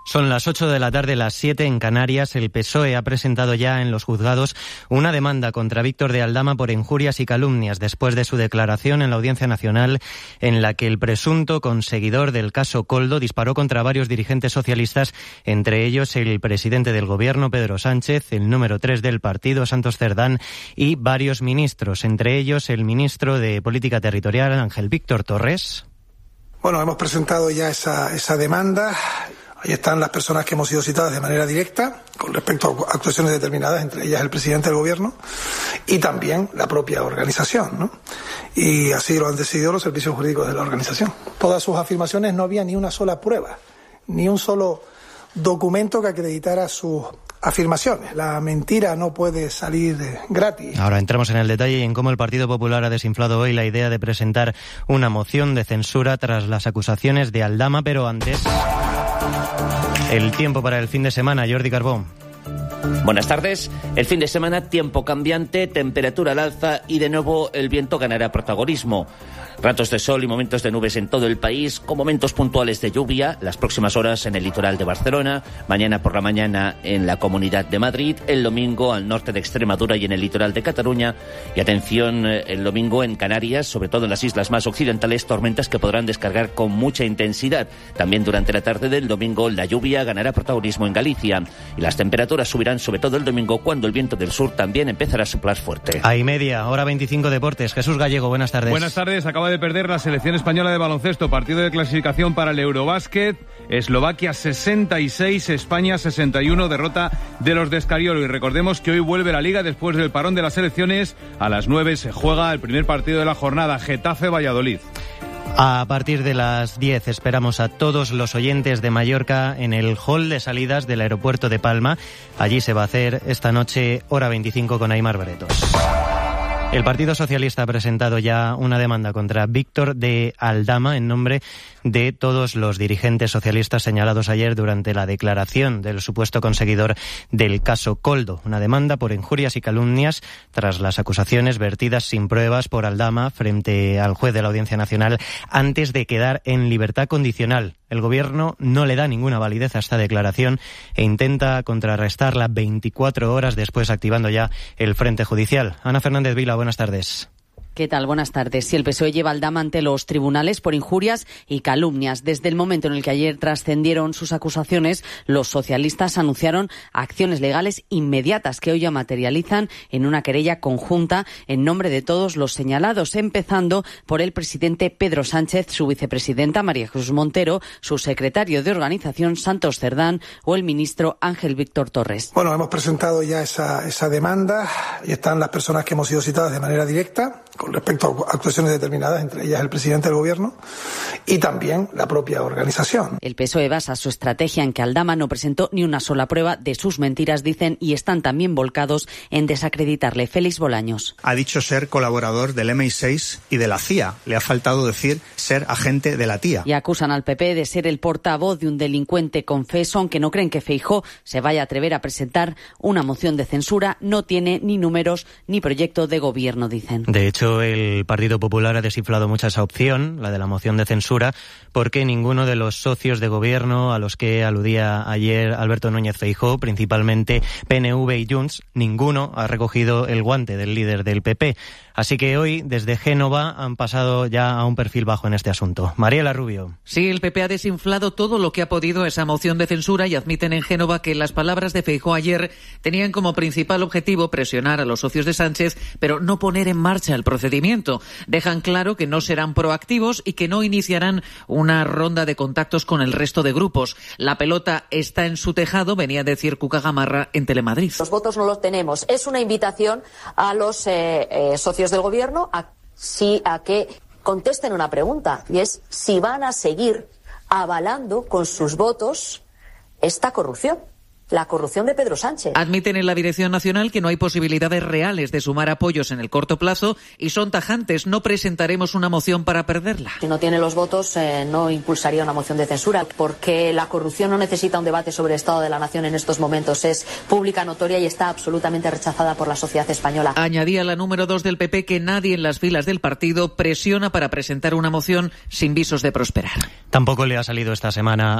Son las 8 de la tarde, las 7 en Canarias. El PSOE ha presentado ya en los juzgados una demanda contra Víctor de Aldama por injurias y calumnias después de su declaración en la Audiencia Nacional en la que el presunto conseguidor del caso Koldo disparó contra varios dirigentes socialistas, entre ellos el presidente del Gobierno, Pedro Sánchez, el número 3 del partido, Santos Cerdán, y varios ministros, entre ellos el ministro de Política Territorial, Ángel Víctor Torres. Bueno, hemos presentado ya esa demanda. Ahí están las personas que hemos sido citadas de manera directa con respecto a actuaciones determinadas, entre ellas el presidente del Gobierno y también la propia organización, ¿no? Y así lo han decidido los servicios jurídicos de la organización. Todas sus afirmaciones no había ni una sola prueba, ni un solo documento que acreditara sus afirmaciones. La mentira no puede salir gratis. Ahora entramos en el detalle y en cómo el Partido Popular ha desinflado hoy la idea de presentar una moción de censura tras las acusaciones de Aldama, pero antes... El tiempo para el fin de semana, Jordi Carbó. Buenas tardes. El fin de semana, tiempo cambiante, temperatura al alza y de nuevo el viento ganará protagonismo. Ratos de sol y momentos de nubes en todo el país, con momentos puntuales de lluvia, las próximas horas en el litoral de Barcelona, mañana por la mañana en la Comunidad de Madrid, el domingo al norte de Extremadura y en el litoral de Cataluña, y atención, el domingo en Canarias, sobre todo en las islas más occidentales, tormentas que podrán descargar con mucha intensidad. También durante la tarde del domingo la lluvia ganará protagonismo en Galicia y las temperaturas subirán sobre todo el domingo cuando el viento del sur también empezará a soplar fuerte. Ahí media, hora 25 deportes. Jesús Gallego, buenas tardes. Buenas tardes. Acaba de perder la selección española de baloncesto, partido de clasificación para el Eurobásquet. Eslovaquia 66, España 61, derrota de los de Escariolo. Y recordemos que hoy vuelve la Liga después del parón de las selecciones. A las 9 se juega el primer partido de la jornada, Getafe-Valladolid. A partir de las 10 esperamos a todos los oyentes de Mallorca en el hall de salidas del aeropuerto de Palma. Allí se va a hacer esta noche, hora 25, con Aimar Bretos. El Partido Socialista ha presentado ya una demanda contra Víctor de Aldama en nombre de todos los dirigentes socialistas señalados ayer durante la declaración del supuesto conseguidor del caso Koldo. Una demanda por injurias y calumnias tras las acusaciones vertidas sin pruebas por Aldama frente al juez de la Audiencia Nacional antes de quedar en libertad condicional. El Gobierno no le da ninguna validez a esta declaración e intenta contrarrestarla 24 horas después, activando ya el frente judicial. Ana Fernández Vila, buenas tardes. ¿Qué tal? Buenas tardes. Si el PSOE lleva a Aldama ante los tribunales por injurias y calumnias. Desde el momento en el que ayer trascendieron sus acusaciones, los socialistas anunciaron acciones legales inmediatas que hoy ya materializan en una querella conjunta en nombre de todos los señalados, empezando por el presidente Pedro Sánchez, su vicepresidenta María Jesús Montero, su secretario de organización Santos Cerdán o el ministro Ángel Víctor Torres. Bueno, hemos presentado ya esa demanda y están las personas que hemos sido citadas de manera directa con respecto a actuaciones determinadas, entre ellas el presidente del Gobierno y también la propia organización. El PSOE basa su estrategia en que Aldama no presentó ni una sola prueba de sus mentiras, dicen, y están también volcados en desacreditarle. Félix Bolaños. Ha dicho ser colaborador del MI6 y de la CIA. Le ha faltado decir ser agente de la TIA. Y acusan al PP de ser el portavoz de un delincuente confeso, aunque no creen que Feijóo se vaya a atrever a presentar una moción de censura. No tiene ni números ni proyecto de gobierno, dicen. De hecho, el Partido Popular ha desinflado mucho esa opción, la de la moción de censura, porque ninguno de los socios de gobierno a los que aludía ayer Alberto Núñez Feijóo, principalmente PNV y Junts, ninguno ha recogido el guante del líder del PP. Así que hoy, desde Génova, han pasado ya a un perfil bajo en este asunto. Mariela Rubio. Sí, el PP ha desinflado todo lo que ha podido esa moción de censura y admiten en Génova que las palabras de Feijóo ayer tenían como principal objetivo presionar a los socios de Sánchez, pero no poner en marcha el procedimiento. Dejan claro que no serán proactivos y que no iniciarán una ronda de contactos con el resto de grupos. La pelota está en su tejado, venía a decir Cuca Gamarra en Telemadrid. Los votos no los tenemos. Es una invitación a los socios del Gobierno a que contesten una pregunta, y es si van a seguir avalando con sus votos esta corrupción. La corrupción de Pedro Sánchez. Admiten en la Dirección Nacional que no hay posibilidades reales de sumar apoyos en el corto plazo y son tajantes. No presentaremos una moción para perderla. Si no tiene los votos, no impulsaría una moción de censura, porque la corrupción no necesita un debate sobre el Estado de la Nación en estos momentos. Es pública, notoria y está absolutamente rechazada por la sociedad española. Añadía la número 2 del PP que nadie en las filas del partido presiona para presentar una moción sin visos de prosperar. Tampoco le ha salido esta semana